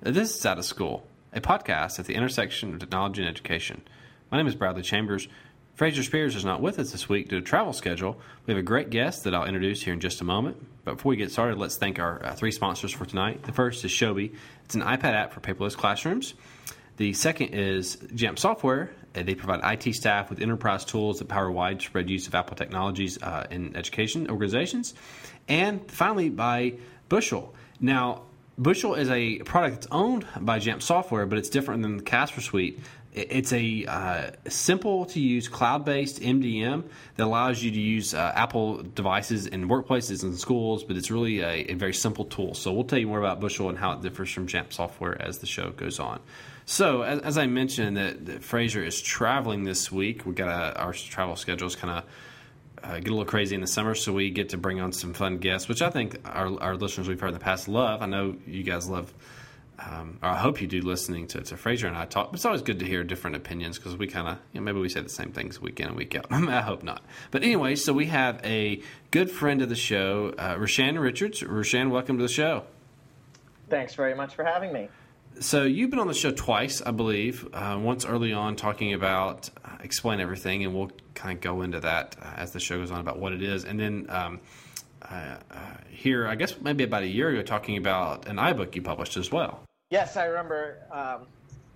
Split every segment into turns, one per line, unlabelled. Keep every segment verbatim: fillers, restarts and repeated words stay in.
This is Out of School, a podcast at the intersection of technology and education. My name is Bradley Chambers. Fraser Spears is not with us this week due to travel schedule. We have a great guest that I'll introduce here in just a moment. But before we get started, let's thank our uh, three sponsors for tonight. The first is Shobi. It's an iPad app for paperless classrooms. The second is Jamf Software. Uh, they provide I T staff with enterprise tools that power widespread use of Apple technologies uh, in education organizations. And finally, by Bushel. Now, Bushel is a product that's owned by Jamf Software, but it's different than the Casper Suite. It's a uh, simple-to-use cloud-based M D M that allows you to use uh, Apple devices in workplaces and schools, but it's really a, a very simple tool. So we'll tell you more about Bushel and how it differs from Jamf Software as the show goes on. So as, as I mentioned, that, that Fraser is traveling this week. We got a, our travel schedules kind of Uh, get a little crazy in the summer, so we get to bring on some fun guests, which I think our, our listeners we've heard in the past love. I know you guys love, um, or I hope you do, listening to, to Fraser and I talk. But it's always good to hear different opinions because we kind of, you know, maybe we say the same things week in and week out. I hope not. But anyway, so we have a good friend of the show, uh, Rashan Richards. Rashan, welcome to the show.
Thanks very much for having me.
So you've been on the show twice, I believe, uh, once early on talking about uh, Explain Everything, and we'll kind of go into that uh, as the show goes on about what it is. And then um, uh, uh, here, I guess maybe about a year ago, talking about an iBook you published as well.
Yes, I remember. Um,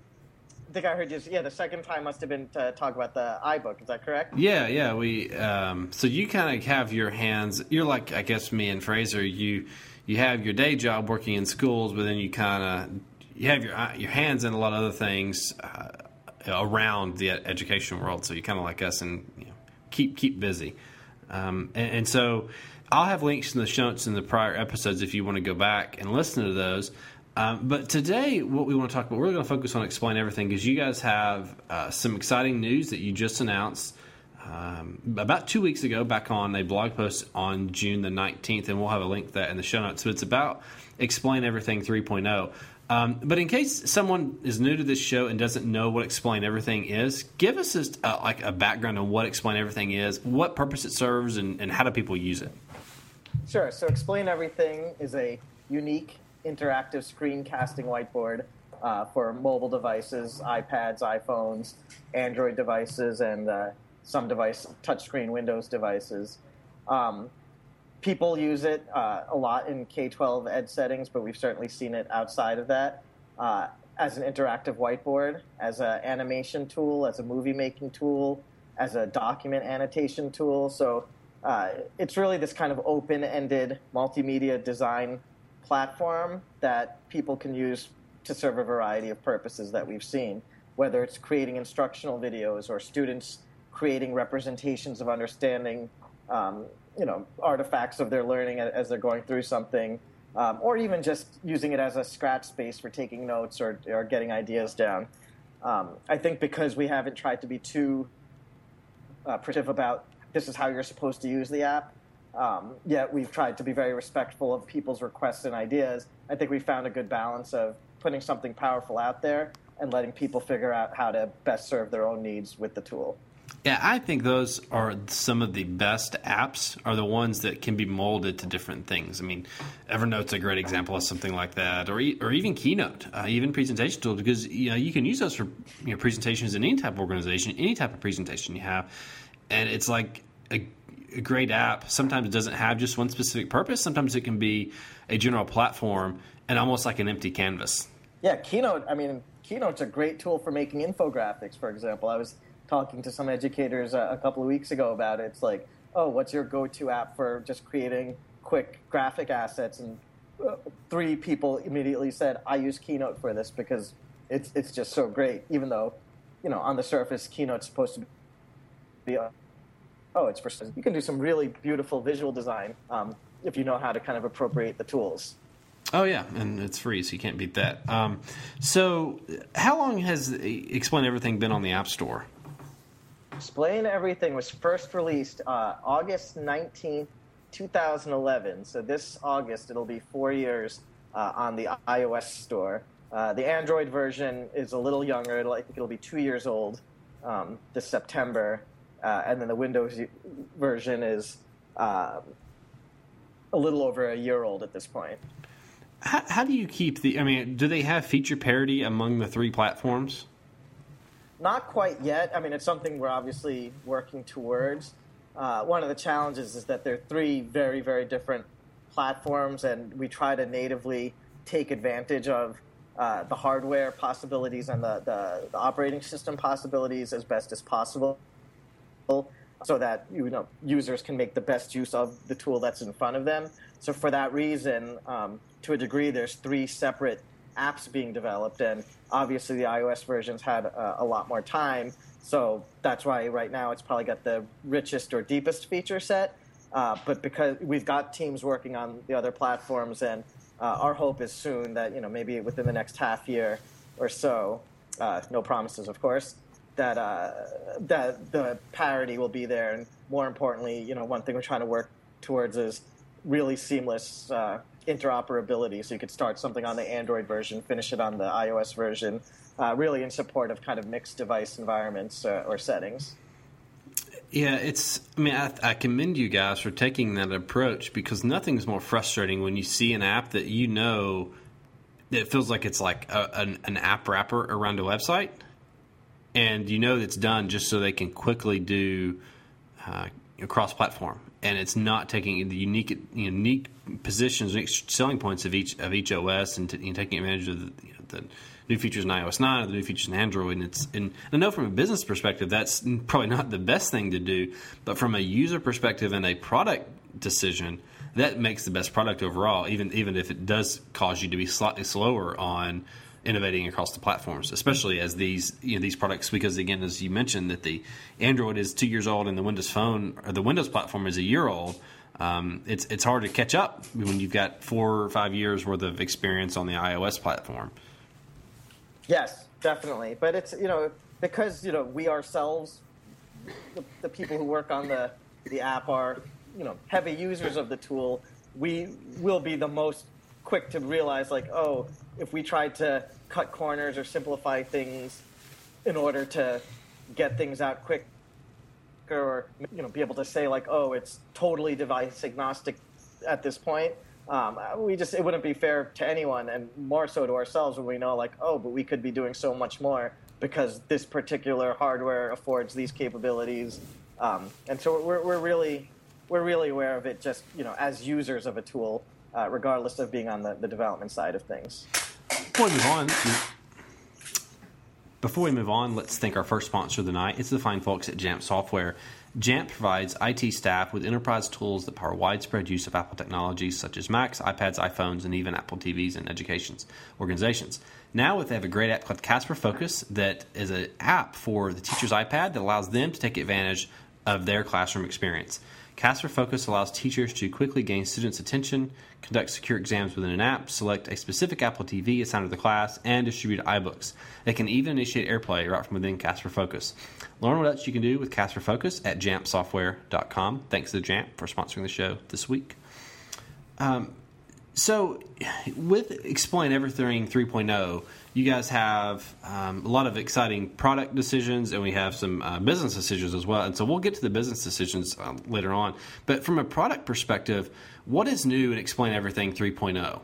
I think I heard you. Yeah, the second time must have been to talk about the iBook. Is that correct?
Yeah, yeah. We um, so you kind of have your hands. You're like, I guess, me and Fraser. You you have your day job working in schools, but then you kind of you have your your hands in a lot of other things uh, around the education world. So you kind of like us and you know, keep keep busy. Um, and, and so I'll have links in the show notes in the prior episodes if you want to go back and listen to those. Um, but today, what we want to talk about, we're really going to focus on Explain Everything because you guys have uh, some exciting news that you just announced um, about two weeks ago back on a blog post on June the nineteenth, and we'll have a link to that in the show notes. So it's about Explain Everything three point oh. Um, but in case someone is new to this show and doesn't know what Explain Everything is, give us just, uh, like a background on what Explain Everything is, what purpose it serves, and, and how do people use it?
Sure. So Explain Everything is a unique interactive screencasting whiteboard uh, for mobile devices, iPads, iPhones, Android devices, and uh, some device touchscreen Windows devices. Um, people use it uh, a lot in K twelve ed settings, but we've certainly seen it outside of that uh, as an interactive whiteboard, as an animation tool, as a movie-making tool, as a document annotation tool. So uh, it's really this kind of open-ended multimedia design platform that people can use to serve a variety of purposes that we've seen, whether it's creating instructional videos or students creating representations of understanding, um, you know, artifacts of their learning as they're going through something, um, or even just using it as a scratch space for taking notes or, or getting ideas down. Um, I think because we haven't tried to be too uh, prescriptive about this is how you're supposed to use the app, Um, yet we've tried to be very respectful of people's requests and ideas. I think we found a good balance of putting something powerful out there and letting people figure out how to best serve their own needs with the tool.
Yeah, I think those are some of the best apps, are the ones that can be molded to different things. I mean, Evernote's a great example of something like that, or e- or even Keynote, uh, even presentation tools, because you know you can use those for you know presentations in any type of organization, any type of presentation you have, and it's like a a great app. Sometimes it doesn't have just one specific purpose. Sometimes it can be a general platform and almost like an empty canvas.
Yeah, Keynote, I mean, Keynote's a great tool for making infographics, for example. I was talking to some educators a, a couple of weeks ago about it. It's like, oh, what's your go-to app for just creating quick graphic assets? And uh, three people immediately said, I use Keynote for this because it's it's just so great, even though, you know, on the surface, Keynote's supposed to be a Oh, it's for you can do some really beautiful visual design um, if you know how to kind of appropriate the tools.
Oh yeah, and it's free, so you can't beat that. Um, so, how long has Explain Everything been on the App Store?
Explain Everything was first released uh, August nineteenth, twenty eleven. So this August, it'll be four years uh, on the iOS store. Uh, the Android version is a little younger. It'll, I think it'll be two years old um, this September. Uh, and then the Windows version is uh, a little over a year old at this point.
How, how do you keep the? I mean, do they have feature parity among the three platforms?
Not quite yet. I mean, it's something we're obviously working towards. Uh, one of the challenges is that they're three very, very different platforms, and we try to natively take advantage of uh, the hardware possibilities and the, the, the operating system possibilities as best as possible, so that you know users can make the best use of the tool that's in front of them. So for that reason, um, to a degree, there's three separate apps being developed, and obviously the iOS versions had uh, a lot more time, so that's why right now it's probably got the richest or deepest feature set. Uh, but because we've got teams working on the other platforms, and uh, our hope is soon that you know maybe within the next half year or so, uh, no promises, of course, that uh, that the parity will be there, and more importantly, you know, one thing we're trying to work towards is really seamless uh, interoperability, so you could start something on the Android version, finish it on the iOS version, uh, really in support of kind of mixed device environments uh, or settings.
Yeah, it's. I mean, I, I commend you guys for taking that approach, because nothing's more frustrating when you see an app that you know that it feels like it's like a, an, an app wrapper around a website, and you know it's done just so they can quickly do uh, cross-platform, and it's not taking the unique unique positions, unique selling points of each of each O S, and, t- and taking advantage of the, you know, the new features in iOS nine or the new features in Android. And it's and I know from a business perspective that's probably not the best thing to do, but from a user perspective and a product decision, that makes the best product overall, even even if it does cause you to be slightly slower on innovating across the platforms, especially as these you know these products, because again, as you mentioned, that the Android is two years old and the Windows Phone or the Windows platform is a year old. Um, it's it's hard to catch up when you've got four or five years worth of experience on the iOS platform.
Yes, definitely. But it's, you know, because, you know, we ourselves, the, the people who work on the, the app are, you know, heavy users of the tool, we will be the most quick to realize, like, oh, if we tried to cut corners or simplify things in order to get things out quicker, or, you know, be able to say, like, oh, it's totally device agnostic at this point, Um, we just it wouldn't be fair to anyone, and more so to ourselves, when we know, like, oh, but we could be doing so much more because this particular hardware affords these capabilities, um, and so we're we're really we're really aware of it, just you know as users of a tool, uh, regardless of being on the, the development side of things.
Before we move on, before we move on, let's thank our first sponsor of the night. It's the fine folks at Jamf Software. Jamf provides I T staff with enterprise tools that power widespread use of Apple technologies such as Macs, iPads, iPhones, and even Apple T Vs in education organizations. Now, they have a great app called Casper Focus that is an app for the teacher's iPad that allows them to take advantage of their classroom experience. Casper Focus allows teachers to quickly gain students' attention, conduct secure exams within an app, select a specific Apple T V assigned to the class, and distribute iBooks. They can even initiate AirPlay right from within Casper Focus. Learn what else you can do with Casper Focus at jamf software dot com. Thanks to Jamf for sponsoring the show this week. Um, so, with Explain Everything three point oh, you guys have um, a lot of exciting product decisions, and we have some uh, business decisions as well. And so we'll get to the business decisions uh, later on. But from a product perspective, what is new in Explain Everything three point oh?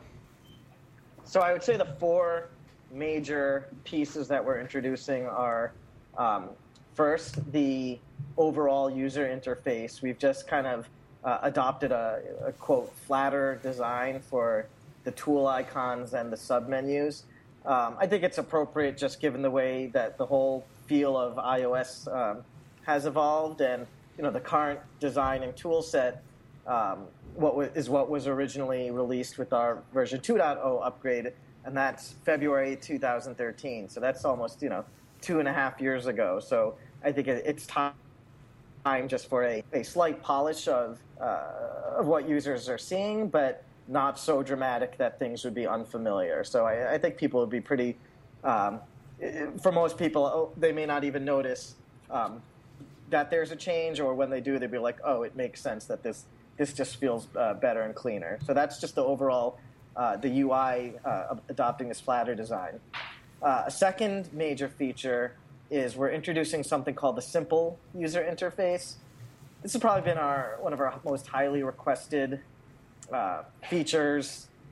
So I would say the four major pieces that we're introducing are, um, first, the overall user interface. We've just kind of uh, adopted a, a, quote, flatter design for the tool icons and the submenus. Um, I think it's appropriate just given the way that the whole feel of iOS um, has evolved, and you know the current design and tool set um, what w- is what was originally released with our version two point oh upgrade, and that's February two thousand thirteen. So that's almost you know two and a half years ago. So I think it, it's time just for a, a slight polish of uh, of what users are seeing, but not so dramatic that things would be unfamiliar. So I, I think people would be pretty, um, for most people, they may not even notice um, that there's a change, or when they do, they'd be like, oh, it makes sense that this this just feels uh, better and cleaner. So that's just the overall, uh, the U I uh, adopting this flatter design. Uh, a second major feature is we're introducing something called the simple user interface. This has probably been our one of our most highly requested Uh, features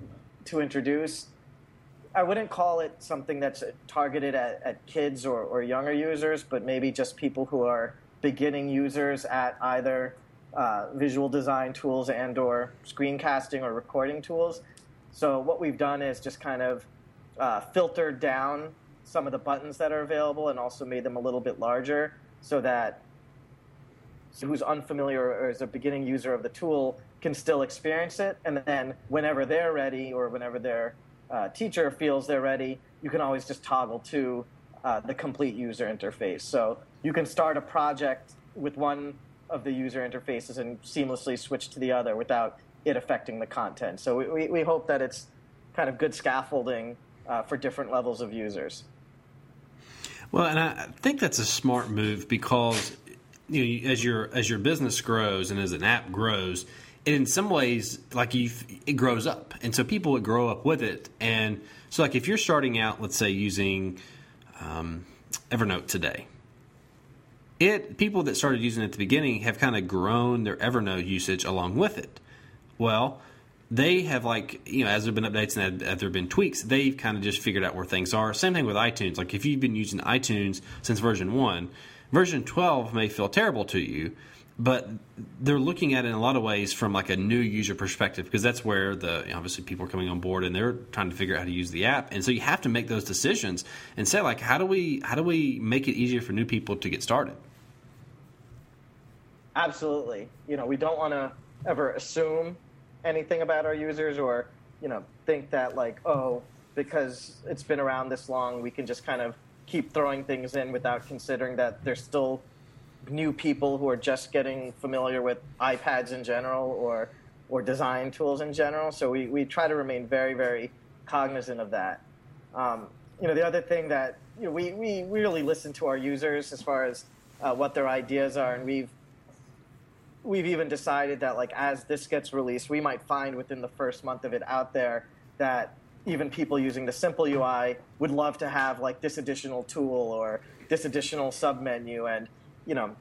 to introduce. I wouldn't call it something that's targeted at, at kids or, or younger users, but maybe just people who are beginning users at either uh, visual design tools and or screencasting or recording tools. So what we've done is just kind of uh, filtered down some of the buttons that are available and also made them a little bit larger so that who's unfamiliar or is a beginning user of the tool can still experience it. And then whenever they're ready or whenever their uh, teacher feels they're ready, you can always just toggle to uh, the complete user interface. So you can start a project with one of the user interfaces and seamlessly switch to the other without it affecting the content. So we, we hope that it's kind of good scaffolding uh, for different levels of users.
Well, and I think that's a smart move because you know, as your as your business grows and as an app grows, it in some ways like you it grows up, and so people would grow up with it. And so, like if you're starting out, let's say using um, Evernote today, it people that started using it at the beginning have kind of grown their Evernote usage along with it. Well, they have like, you know, as there have been updates and as there have been tweaks, they've kind of just figured out where things are. Same thing with iTunes. Like if you've been using iTunes since version one, version twelve may feel terrible to you, but they're looking at it in a lot of ways from like a new user perspective because that's where the, you know, obviously people are coming on board and they're trying to figure out how to use the app. And so you have to make those decisions and say like, how do we, how do we make it easier for new people to get started?
Absolutely. You know, we don't want to ever assume anything about our users or, you know, think that like, oh, because it's been around this long, we can just kind of keep throwing things in without considering that there's still new people who are just getting familiar with iPads in general or or design tools in general. So we, we try to remain very, very cognizant of that. Um, you know, the other thing that, you know, we, we really listen to our users as far as uh, what their ideas are, and we've We've even decided that, like, as this gets released, we might find within the first month of it out there that even people using the simple U I would love to have, like, this additional tool or this additional submenu. And, you know,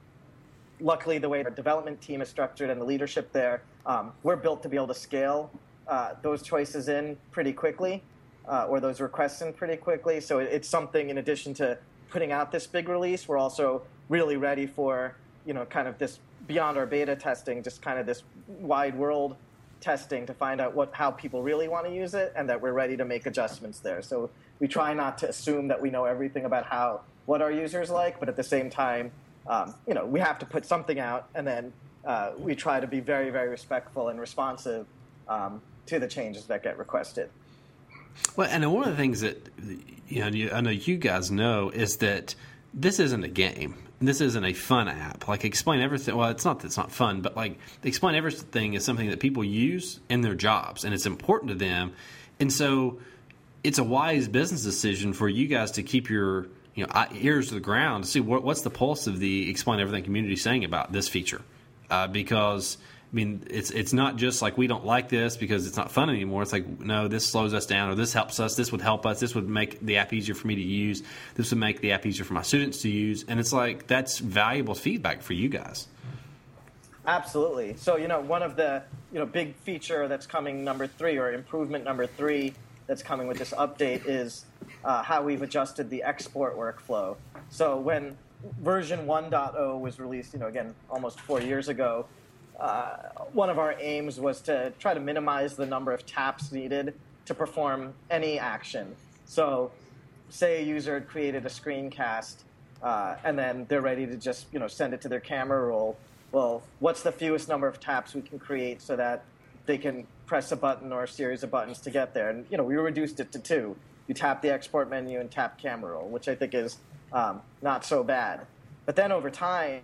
luckily the way our development team is structured and the leadership there, um, we're built to be able to scale uh, those choices in pretty quickly uh, or those requests in pretty quickly. So it's something, in addition to putting out this big release, we're also really ready for, you know, kind of this beyond our beta testing, just kind of this wide world testing to find out what how people really want to use it and that we're ready to make adjustments there. So we try not to assume that we know everything about how what our users like, but at the same time, um, you know, we have to put something out, and then uh, we try to be very, very respectful and responsive um, to the changes that get requested.
Well, and one of the things that, you know, I know you guys know is that this isn't a game. This isn't a fun app. Like, Explain Everything, well, it's not that it's not fun, but like Explain Everything is something that people use in their jobs, and it's important to them. And so it's a wise business decision for you guys to keep your, you know, ears to the ground to see what, what's the pulse of the Explain Everything community saying about this feature. Uh, because, I mean, it's it's not just like we don't like this because it's not fun anymore. It's like, no, this slows us down, or this helps us, this would help us, this would make the app easier for me to use, this would make the app easier for my students to use. And it's like, that's valuable feedback for you guys.
Absolutely. So, you know, one of the, you know, big feature that's coming number three, or improvement number three that's coming with this update is uh, how we've adjusted the export workflow. So when version one point oh was released, you know, again, almost four years ago, Uh, one of our aims was to try to minimize the number of taps needed to perform any action. So say a user had created a screencast uh, and then they're ready to just, you know, send it to their camera roll. Well, what's the fewest number of taps we can create so that they can press a button or a series of buttons to get there? And, you know, we reduced it to two. You tap the export menu and tap camera roll, which I think is um, not so bad. But then over time,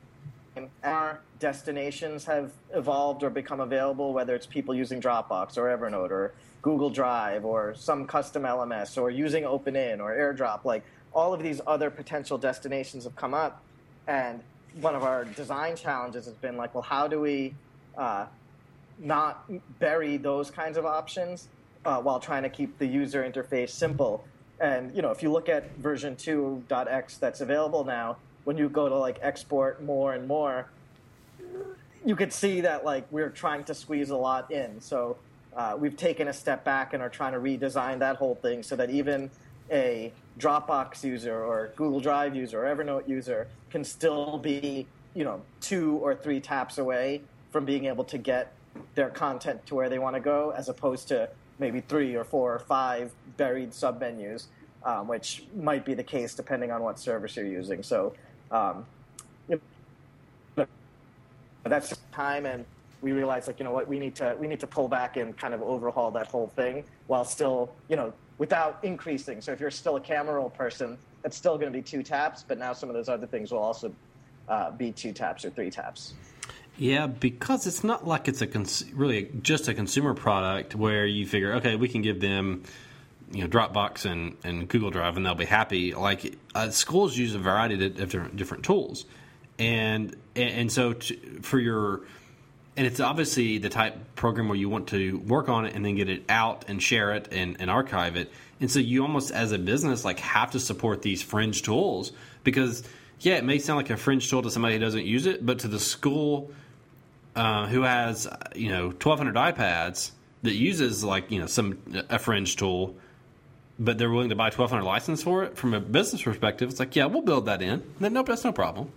our destinations have evolved or become available, whether it's people using Dropbox or Evernote or Google Drive or some custom L M S or using OpenIn or AirDrop. Like, all of these other potential destinations have come up, and one of our design challenges has been like, well, how do we uh, not bury those kinds of options uh, while trying to keep the user interface simple? And, you know, if you look at version two point x that's available now, when you go to like export more and more, you could see that like we're trying to squeeze a lot in. So uh, we've taken a step back and are trying to redesign that whole thing so that even a Dropbox user or Google Drive user or Evernote user can still be, you know, two or three taps away from being able to get their content to where they want to go, as opposed to maybe three or four or five buried submenus, um, which might be the case depending on what service you're using. So um, you know, that's just time, and we realized, like, you know what, we need to we need to pull back and kind of overhaul that whole thing while still, you know, without increasing. So if you're still a camera roll person, that's still going to be two taps, but now some of those other things will also uh, be two taps or three taps.
Yeah, because it's not like it's a cons- really just a consumer product where you figure, okay, we can give them, you know, Dropbox and, and Google Drive and they'll be happy. Like uh, schools use a variety of different, different tools, and and so to, for your and it's obviously the type of program where you want to work on it and then get it out and share it and, and archive it. And so you almost, as a business, like have to support these fringe tools because, yeah, it may sound like a fringe tool to somebody who doesn't use it, but to the school uh, who has, you know, twelve hundred iPads that uses like, you know, some a fringe tool, but they're willing to buy twelve hundred license for it, from a business perspective, it's like, yeah, we'll build that in. Then nope, that's no problem.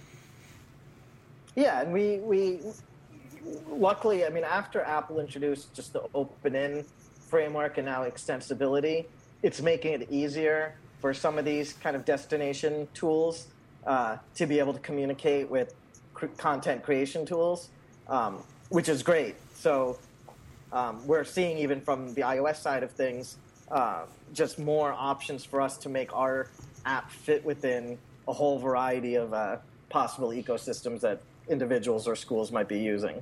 Yeah, and we we. Luckily, I mean, after Apple introduced just the open-in framework and now extensibility, it's making it easier for some of these kind of destination tools uh, to be able to communicate with cr- content creation tools, um, which is great. So um, we're seeing, even from the iOS side of things, uh, just more options for us to make our app fit within a whole variety of uh, possible ecosystems that individuals or schools might be using.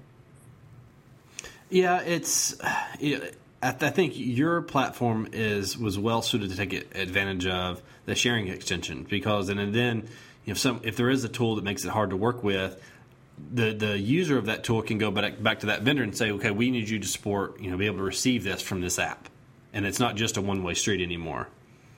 Yeah, it's. You know, I think your platform is was well suited to take advantage of the sharing extension, because and then you know some if there is a tool that makes it hard to work with, the the user of that tool can go back back to that vendor and say, okay, we need you to support, you know, be able to receive this from this app, and it's not just a one way street anymore.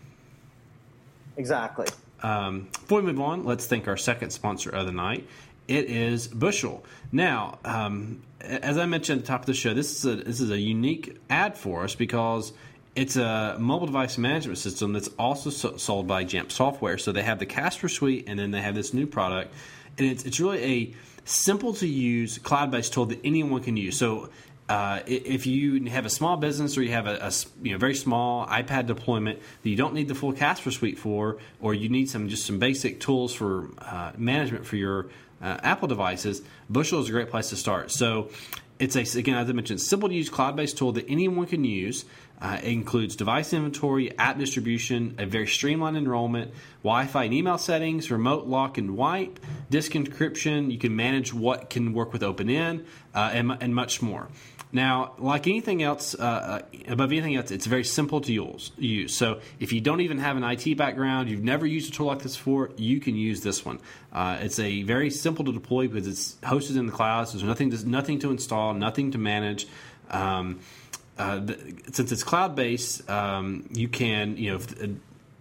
Exactly.
Um, before we move on, let's thank our second sponsor of the night. It is Bushel. Now, um, as I mentioned at the top of the show, this is a this is a unique ad for us because it's a mobile device management system that's also so, sold by Jamf Software. So they have the Casper Suite, and then they have this new product, and it's it's really a simple to use cloud-based tool that anyone can use. So uh, if you have a small business or you have a, a you know very small iPad deployment that you don't need the full Casper Suite for, or you need some just some basic tools for uh, management for your Uh, Apple devices, Bushel is a great place to start. So it's a, again, as I mentioned, simple to use cloud-based tool that anyone can use. Uh, it includes device inventory, app distribution, a very streamlined enrollment, Wi-Fi and email settings, remote lock and wipe, disk encryption. You can manage what can work with OpenN, uh, and, and much more. Now, like anything else, uh, above anything else, it's very simple to use. use. So if you don't even have an I T background, you've never used a tool like this before, you can use this one. Uh, it's a very simple to deploy because it's hosted in the cloud, so there's nothing to, nothing to install, nothing to manage. Um, uh, the, since it's cloud-based, um, you can, you know, if, uh,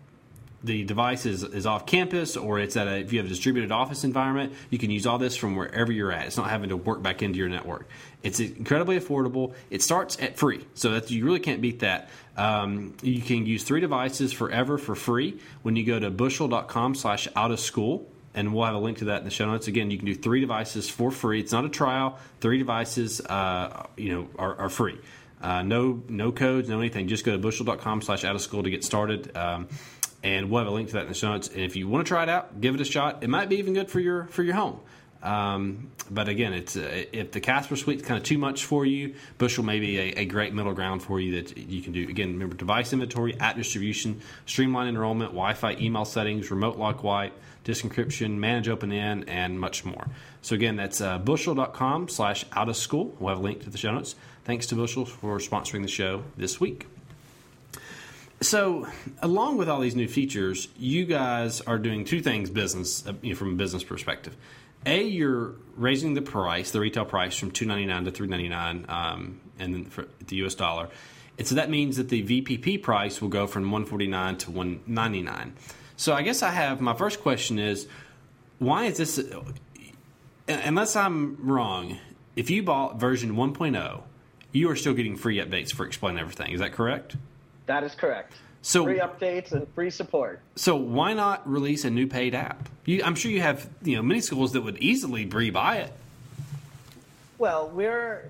the device is, is off campus, or it's at a, if you have a distributed office environment, you can use all this from wherever you're at. It's not having to work back into your network. It's incredibly affordable. It starts at free, so that you really can't beat that. Um, you can use three devices forever for free when you go to bushel.com slash out of school, and we'll have a link to that in the show notes. Again, you can do three devices for free. It's not a trial. Three devices, uh, you know, are, are free. Uh, no, no codes, no anything. Just go to bushel.com slash out of school to get started. Um, And we'll have a link to that in the show notes. And if you want to try it out, give it a shot. It might be even good for your for your home. Um, but again, it's uh, if the Casper Suite is kind of too much for you, Bushel may be a, a great middle ground for you that you can do. Again, remember, device inventory, app distribution, streamline enrollment, Wi-Fi, email settings, remote lock wipe, disk encryption, manage OpenN, and much more. So again, that's uh, bushel.com slash out of school. We'll have a link to the show notes. Thanks to Bushel for sponsoring the show this week. So, along with all these new features, you guys are doing two things business, you know, from a business perspective. A, you're raising the price, the retail price, from two ninety-nine to three ninety-nine, um, and then for the U S dollar. And so that means that the V P P price will go from one forty-nine to one ninety-nine. So I guess I have, my first question is, why is this, unless I'm wrong, if you bought version one point oh you are still getting free updates for Explain Everything. Is that correct?
That is correct.
So,
free updates and free support.
So why not release a new paid app? You, I'm sure you have you know many schools that would easily rebuy it.
Well, we're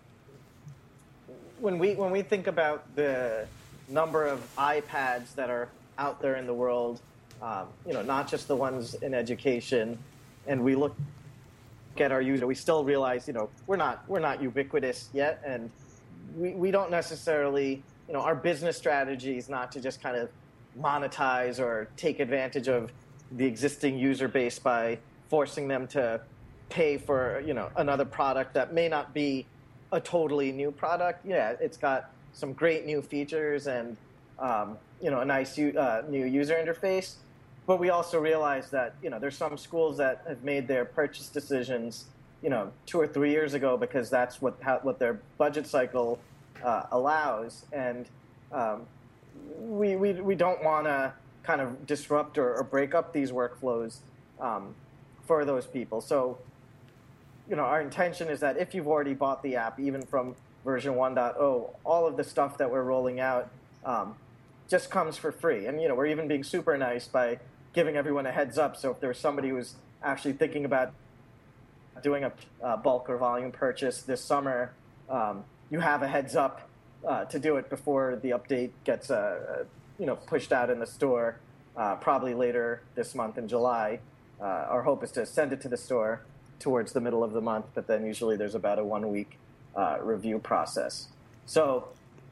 when we when we think about the number of iPads that are out there in the world, um, you know, not just the ones in education, and we look at our user, we still realize, you know, we're not we're not ubiquitous yet, and we we don't necessarily, you know, our business strategy is not to just kind of monetize or take advantage of the existing user base by forcing them to pay for, you know, another product that may not be a totally new product. Yeah, it's got some great new features and, um, you know, a nice uh, new user interface. But we also realize that, you know, there's some schools that have made their purchase decisions, you know, two or three years ago because that's what how, what their budget cycle uh, allows. And um, we, we, we don't want to kind of disrupt or, or break up these workflows um, for those people. So, you know, our intention is that if you've already bought the app, even from version one point oh, all of the stuff that we're rolling out um, just comes for free. And, you know, we're even being super nice by giving everyone a heads up. So if there's somebody who's actually thinking about doing a uh, bulk or volume purchase this summer, um, you have a heads up uh, to do it before the update gets, uh, you know, pushed out in the store, uh, probably later this month in July. Uh, our hope is to send it to the store towards the middle of the month, but then usually there's about a one-week uh, review process. So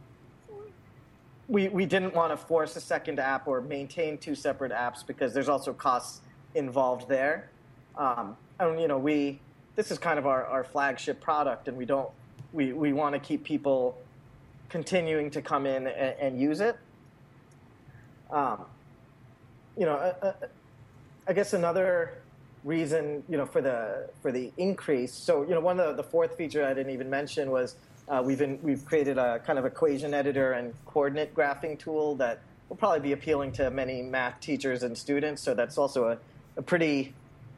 we we didn't want to force a second app or maintain two separate apps because there's also costs involved there. Um, and you know, we this is kind of our, our flagship product, and we don't we, we want to keep people continuing to come in and, and use it. Um, you know, uh, uh, I guess another reason, you know, for the for the increase. So, you know, one of the, the fourth feature I didn't even mention was uh, we've been, we've created a kind of equation editor and coordinate graphing tool that will probably be appealing to many math teachers and students. So that's also a, a pretty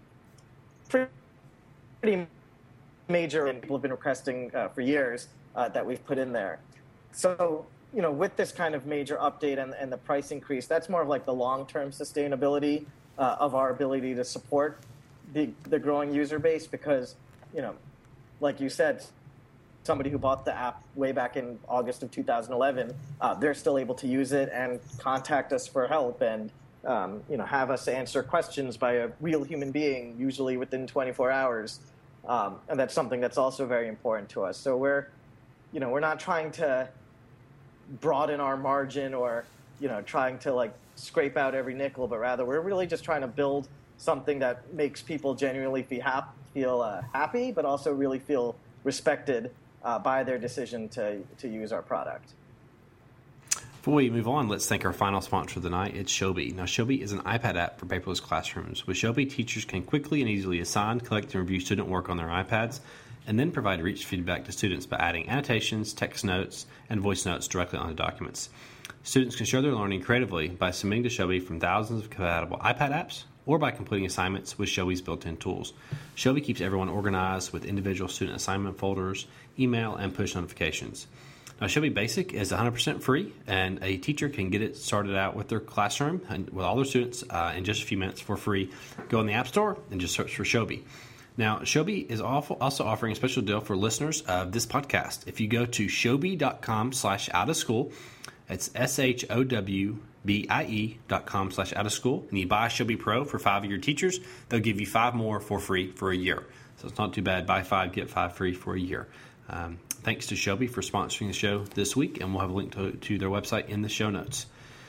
pretty major, and people have been requesting uh, for years uh, that we've put in there. So, you know, with this kind of major update and, and the price increase, that's more of like the long-term sustainability uh, of our ability to support the, the growing user base because, you know, like you said, somebody who bought the app way back in August of two thousand eleven, uh, they're still able to use it and contact us for help and, um, you know, have us answer questions by a real human being, usually within twenty-four hours. Um, and that's something that's also very important to us. So we're, you know, we're not trying to broaden our margin or, you know, trying to like scrape out every nickel, but rather we're really just trying to build something that makes people genuinely feel, hap- feel uh, happy, but also really feel respected uh, by their decision to, to use our product.
Before we move on, let's thank our final sponsor of the night. It's Shobi. Now, Shobi is an iPad app for paperless classrooms. With Shobi, teachers can quickly and easily assign, collect, and review student work on their iPads, and then provide rich feedback to students by adding annotations, text notes, and voice notes directly onto documents. Students can share their learning creatively by submitting to Shobi from thousands of compatible iPad apps or by completing assignments with Shobi's built-in tools. Shobi keeps everyone organized with individual student assignment folders, email, and push notifications. Now, Shobi Basic is one hundred percent free, and a teacher can get it started out with their classroom and with all their students uh, in just a few minutes for free. Go in the App Store and just search for Shobi. Now, Shobi is also offering a special deal for listeners of this podcast. If you go to shobi.com slash out of school, it's S-H-O-W-B-I-E dot com slash out of school, and you buy Shobi Pro for five of your teachers, they'll give you five more for free for a year. So it's not too bad. Buy five, get five free for a year. Um, thanks to Shobi for sponsoring the show this week, and we'll have a link to, to their website in the show notes.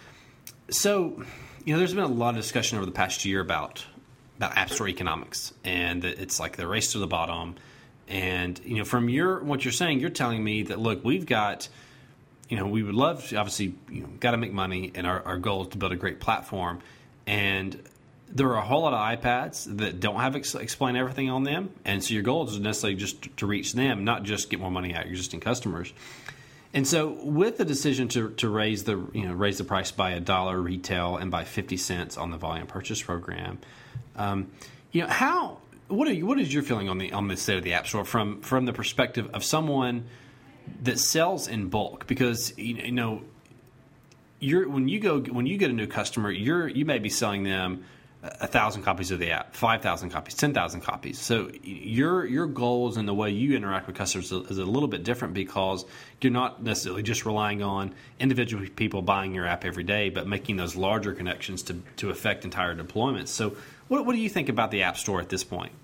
So, you know, there's been a lot of discussion over the past year about about App Store economics, and that it's like the race to the bottom. And, you know, from your what you're saying, you're telling me that, look, we've got, you know, we would love to, obviously, you know, got to make money, and our, our goal is to build a great platform. And there are a whole lot of iPads that don't have ex- explain everything on them, and so your goal is necessarily just to reach them, not just get more money out of your existing customers. And so, with the decision to to raise the you know raise the price by a dollar retail and by fifty cents on the volume purchase program, um, you know how what are you, what is your feeling on the on the state of the App Store from from the perspective of someone that sells in bulk? Because you know, you're when you go when you get a new customer, you're you may be selling them a thousand copies of the app, five thousand copies, ten thousand copies. So your your goals and the way you interact with customers is a little bit different because you're not necessarily just relying on individual people buying your app every day, but making those larger connections to to affect entire deployments. So what what do you think about the App Store at this point?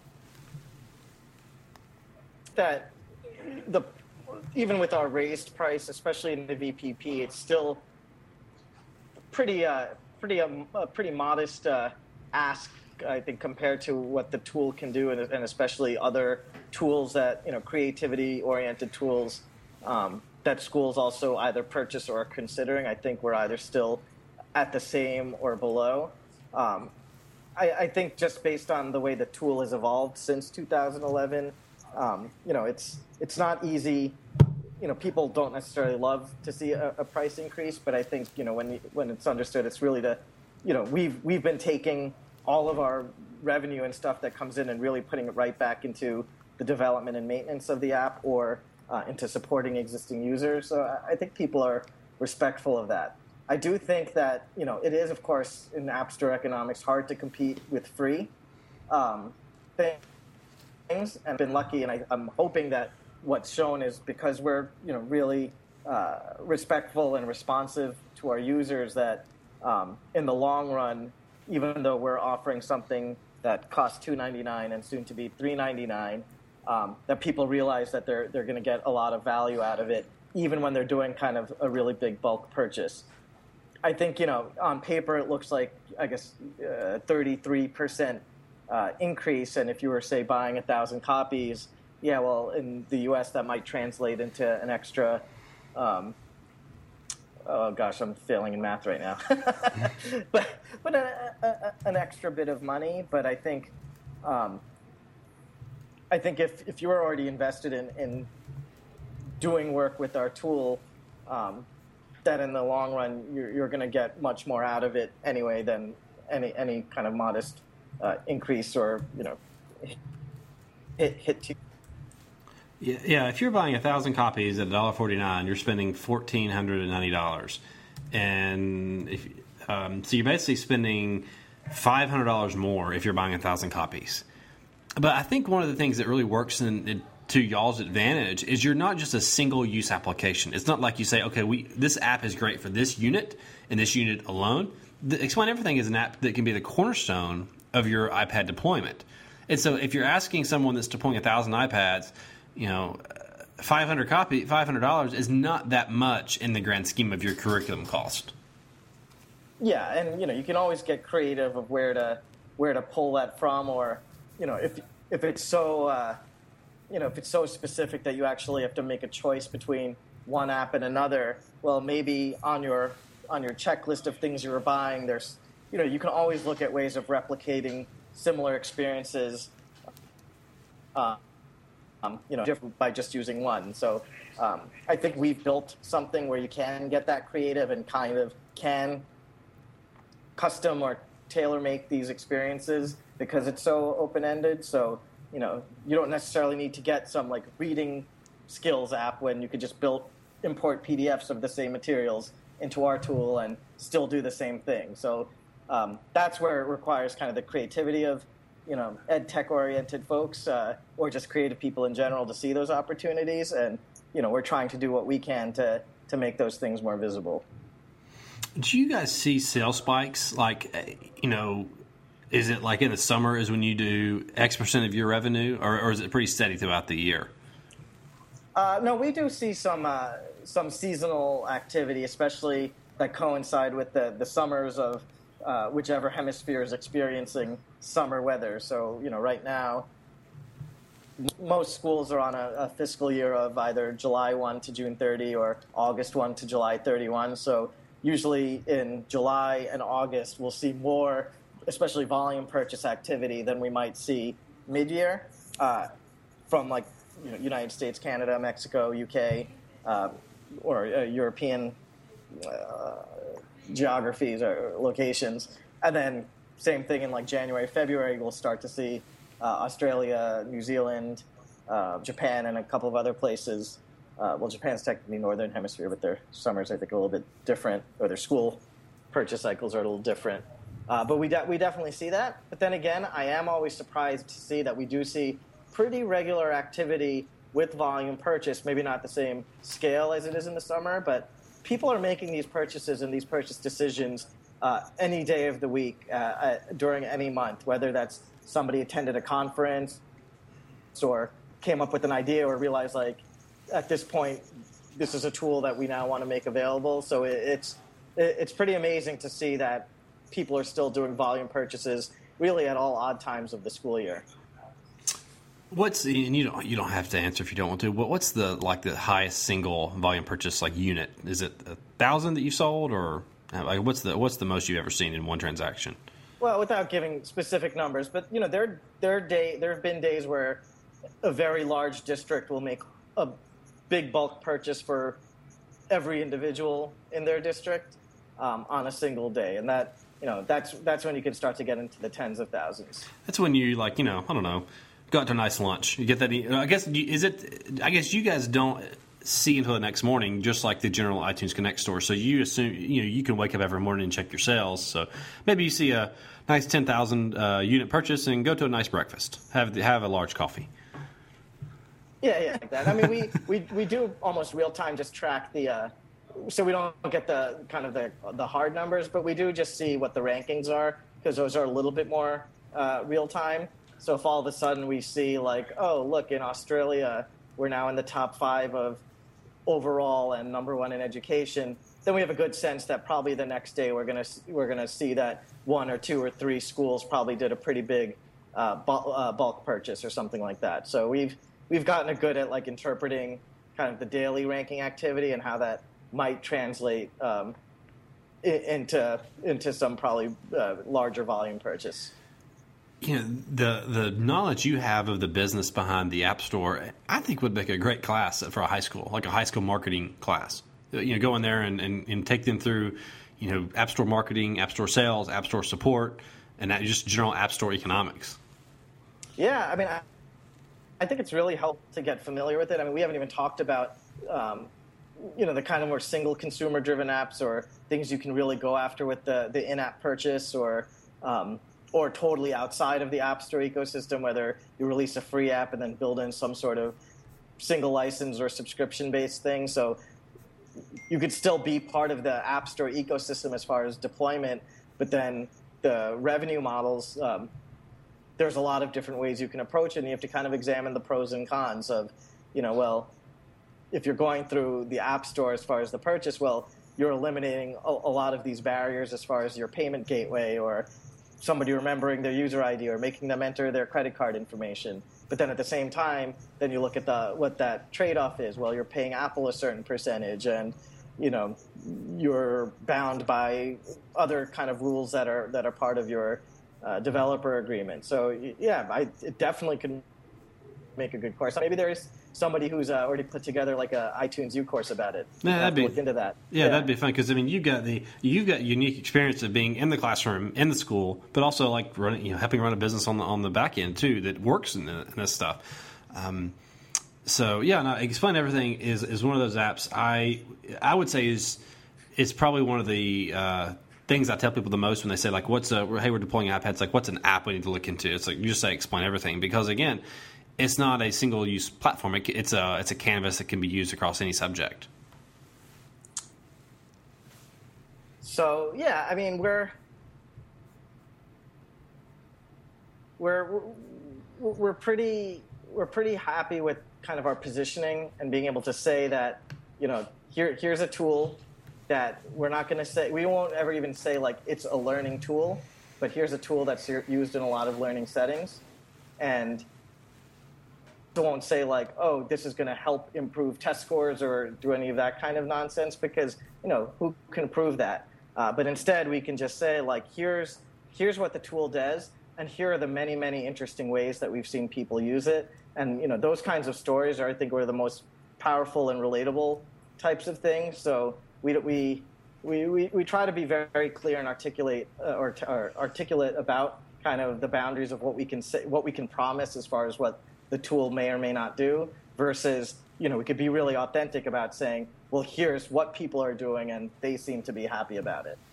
That the even with our raised price, especially in the V P P, it's still pretty. Uh, pretty um, a pretty modest uh, ask, I think, compared to what the tool can do, and, and especially other tools that, you know, creativity-oriented tools um, that schools also either purchase or are considering. I think we're either still at the same or below. Um, I, I think just based on the way the tool has evolved since two thousand eleven, um, you know, it's it's not easy. You know, people don't necessarily love to see a, a price increase, but I think, you know, when when it's understood, it's really to, you know, we've we've been taking all of our revenue and stuff that comes in and really putting it right back into the development and maintenance of the app or uh, into supporting existing users. So I, I think people are respectful of that. I do think that, you know, it is, of course, in App Store economics, hard to compete with free um, things, and I've been lucky, and I, I'm hoping that what's shown is because we're, you know, really uh, respectful and responsive to our users, that um, in the long run, even though we're offering something that costs two ninety-nine and soon to be three ninety-nine, um, that people realize that they're they're going to get a lot of value out of it, even when they're doing kind of a really big bulk purchase. I think, you know, on paper it looks like, I guess, uh, thirty-three percent uh, increase, and if you were, say, buying a thousand copies. Yeah, well, in the U S that might translate into an extra. Um, oh gosh, I'm failing in math right now. but but a, a, an extra bit of money. But I think, um, I think if if you were already invested in, in doing work with our tool, um, that in the long run you're, you're going to get much more out of it anyway than any any kind of modest uh, increase or, you know, hit hit to.
Yeah, yeah. If you're buying a thousand copies at one dollar forty-nine, you're spending fourteen hundred and ninety dollars, and if um, so, you're basically spending five hundred dollars more if you're buying a thousand copies. But I think one of the things that really works in, in, to y'all's advantage is you're not just a single use application. It's not like you say, okay, we this app is great for this unit and this unit alone. The Explain Everything is an app that can be the cornerstone of your iPad deployment. And so, if you're asking someone that's deploying a thousand iPads, you know, five hundred copy, five hundred dollars is not that much in the grand scheme of your curriculum cost.
Yeah, and you know, you can always get creative of where to where to pull that from, or you know, if if it's so uh, you know if it's so specific that you actually have to make a choice between one app and another. Well, maybe on your on your checklist of things you were buying, there's you know, you can always look at ways of replicating similar experiences. Uh, Um, you know, by just using one. So um, I think we've built something where you can get that creative and kind of can custom or tailor-make these experiences because it's so open-ended. So, you know, you don't necessarily need to get some, like, reading skills app when you could just build, import P D Fs of the same materials into our tool and still do the same thing. So um, that's where it requires kind of the creativity of, you know, ed tech-oriented folks uh, or just creative people in general to see those opportunities. And, you know, we're trying to do what we can to, to make those things more visible.
Do you guys see sales spikes? Like, you know, is it like in the summer is when you do X percent of your revenue, or, or is it pretty steady throughout the year?
Uh, no, we do see some uh, some seasonal activity, especially that coincide with the, the summers of uh, whichever hemisphere is experiencing summer weather. So, you know, right now, most schools are on a, a fiscal year of either July first to June thirtieth or August first to July thirty-first. So usually in July and August, we'll see more, especially volume purchase activity, than we might see mid-year uh, from like you know, United States, Canada, Mexico, U K, uh, or uh, European uh, geographies or locations. And then same thing in like January, February, we'll start to see uh, Australia, New Zealand, uh, Japan, and a couple of other places Uh, well, Japan's technically northern hemisphere, but their summers I think are a little bit different, or their school purchase cycles are a little different. Uh, but we de- we definitely see that. But then again, I am always surprised to see that we do see pretty regular activity with volume purchase. Maybe not the same scale as it is in the summer, but people are making these purchases and these purchase decisions uh, any day of the week uh, uh, during any month, whether that's somebody attended a conference or came up with an idea or realized, like, at this point, this is a tool that we now want to make available. So it, it's it, it's pretty amazing to see that people are still doing volume purchases really at all odd times of the school year.
What's and you don't you don't have to answer if you don't want to. But what's the like the highest single volume purchase like unit? Is it a thousand that you sold, or like what's the what's the most you've ever seen in one transaction?
Well, without giving specific numbers, but you know there there day there have been days where a very large district will make a big bulk purchase for every individual in their district um, on a single day, and that you know that's that's when you can start to get into the tens of thousands.
That's when you like you know I don't know. Go out to a nice lunch. You get that. I guess is it. I guess you guys don't see until the next morning, just like the general iTunes Connect store. So you assume you know you can wake up every morning and check your sales. So maybe you see a nice ten thousand uh, unit purchase and go to a nice breakfast. Have have a large coffee.
Yeah, yeah, like that. I mean, we, we, we do almost real time just track the. Uh, so we don't get the kind of the the hard numbers, but we do just see what the rankings are because those are a little bit more uh, real time. So if all of a sudden we see like, oh, look, in Australia, we're now in the top five of overall and number one in education, then we have a good sense that probably the next day we're gonna we're gonna see that one or two or three schools probably did a pretty big uh, bulk, uh, bulk purchase or something like that. So we've we've gotten good at like interpreting kind of the daily ranking activity and how that might translate um, into into some probably uh, larger volume purchase.
You know, the the knowledge you have of the business behind the App Store, I think would make a great class for a high school, like a high school marketing class. You know, go in there and, and, and take them through, you know, App Store marketing, App Store sales, App Store support, and that, just general App Store economics.
Yeah, I mean, I, I think it's really helped to get familiar with it. I mean, we haven't even talked about, um, you know, the kind of more single consumer-driven apps or things you can really go after with the, the in-app purchase or um, – or totally outside of the App Store ecosystem, whether you release a free app and then build in some sort of single license or subscription-based thing. So you could still be part of the App Store ecosystem as far as deployment, but then the revenue models, um, there's a lot of different ways you can approach it, and you have to kind of examine the pros and cons of, you know, well, if you're going through the App Store as far as the purchase, well, you're eliminating a, a lot of these barriers as far as your payment gateway or somebody remembering their user I D or making them enter their credit card information. But then at the same time, then you look at the what that trade-off is. Well, you're paying Apple a certain percentage and, you know, you're bound by other kind of rules that are that are part of your uh, developer agreement. So, yeah, I, it definitely can make a good course. Maybe there is somebody who's uh, already put together like a iTunes U course about it.
Yeah, that'd be
look into that.
Yeah, yeah, that'd be fun because I mean, you've got the you've got unique experience of being in the classroom in the school, but also like running, you know, helping run a business on the on the back end too that works in, the, in this stuff. Um, so yeah, no, Explain Everything is is one of those apps I I would say is is probably one of the uh, things I tell people the most when they say like, what's a hey we're deploying iPads, like what's an app we need to look into? It's like you just say Explain Everything because again, it's not a single-use platform. It, it's a it's a canvas that can be used across any subject.
So yeah, I mean we're we're we're pretty we're pretty happy with kind of our positioning and being able to say that, you know, here here's a tool that we're not going to say we won't ever even say like it's a learning tool, but here's a tool that's used in a lot of learning settings, and won't say like, oh, this is going to help improve test scores or do any of that kind of nonsense because, you know, who can prove that? Uh, but instead, we can just say like, here's here's what the tool does, and here are the many, many interesting ways that we've seen people use it. And, you know, those kinds of stories are, I think, were the most powerful and relatable types of things. So we we we we, we try to be very, very clear and articulate uh, or, or articulate about kind of the boundaries of what we can say, what we can promise as far as what the tool may or may not do. versus, you know, we could be really authentic about saying, well, here's what people are doing, and they seem to be happy about it.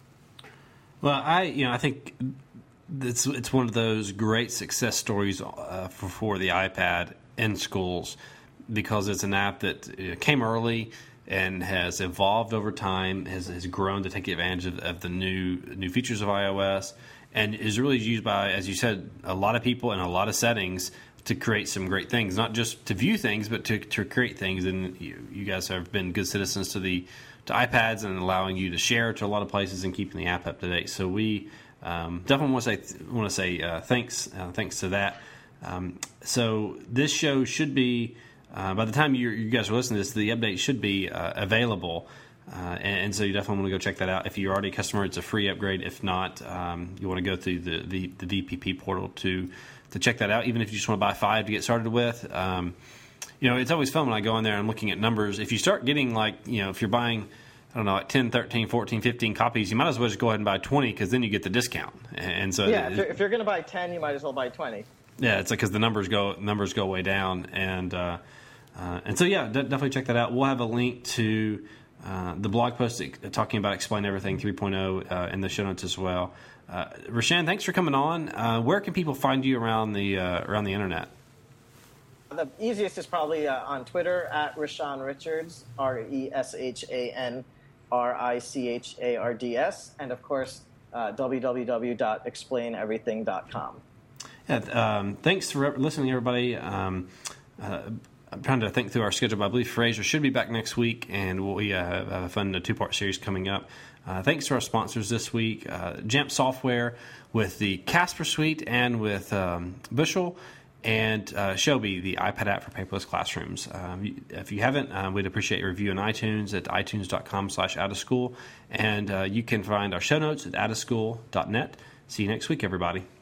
Well, I, you know, I think it's it's one of those great success stories uh, for, for the iPad in schools, because it's an app that came early and has evolved over time, has, has grown to take advantage of, of the new new features of iOS, and is really used by, as you said, a lot of people in a lot of settings to create some great things, not just to view things, but to, to create things. And you, you guys have been good citizens to the to iPads and allowing you to share to a lot of places and keeping the app up to date. So we um, definitely want to say want to say uh, thanks uh, thanks to that. Um, so this show should be, uh, by the time you you guys are listening to this, the update should be uh, available. Uh, and, and so you definitely want to go check that out. If you're already a customer, it's a free upgrade. If not, um, you want to go through the, the, the V P P portal to to check that out, even if you just want to buy five to get started with. Um, you know, it's always fun when I go in there and I'm looking at numbers. If you start getting, like, you know, if you're buying, I don't know, like ten, thirteen, fourteen, fifteen copies, you might as well just go ahead and buy twenty, because then you get the discount. And so
yeah,
it,
if you're, if you're going to buy ten, you might as well buy twenty.
Yeah, it's like, because the numbers go numbers go way down. And, uh, uh, and so, yeah, de- definitely check that out. We'll have a link to uh, the blog post talking about Explain Everything three point oh uh, in the show notes as well. Uh, Rashan, thanks for coming on. Uh, where can people find you around the uh, around the internet?
The easiest is probably uh, on Twitter at Rashan Richards, R E S H A N R I C H A R D S, and of course uh, w w w dot explain everything dot com.
Yeah, um, thanks for listening, everybody. Um, uh, I'm trying to think through our schedule, but I believe Fraser should be back next week, and we uh, have a fun two-part series coming up. Uh, thanks to our sponsors this week, uh, Jamf Software with the Casper Suite and with um, Bushel, and uh, Shobi, the iPad app for paperless classrooms. Um, if you haven't, uh, we'd appreciate your review on iTunes at itunes.com slash out of school, and uh, you can find our show notes at out of school dot net. See you next week, everybody.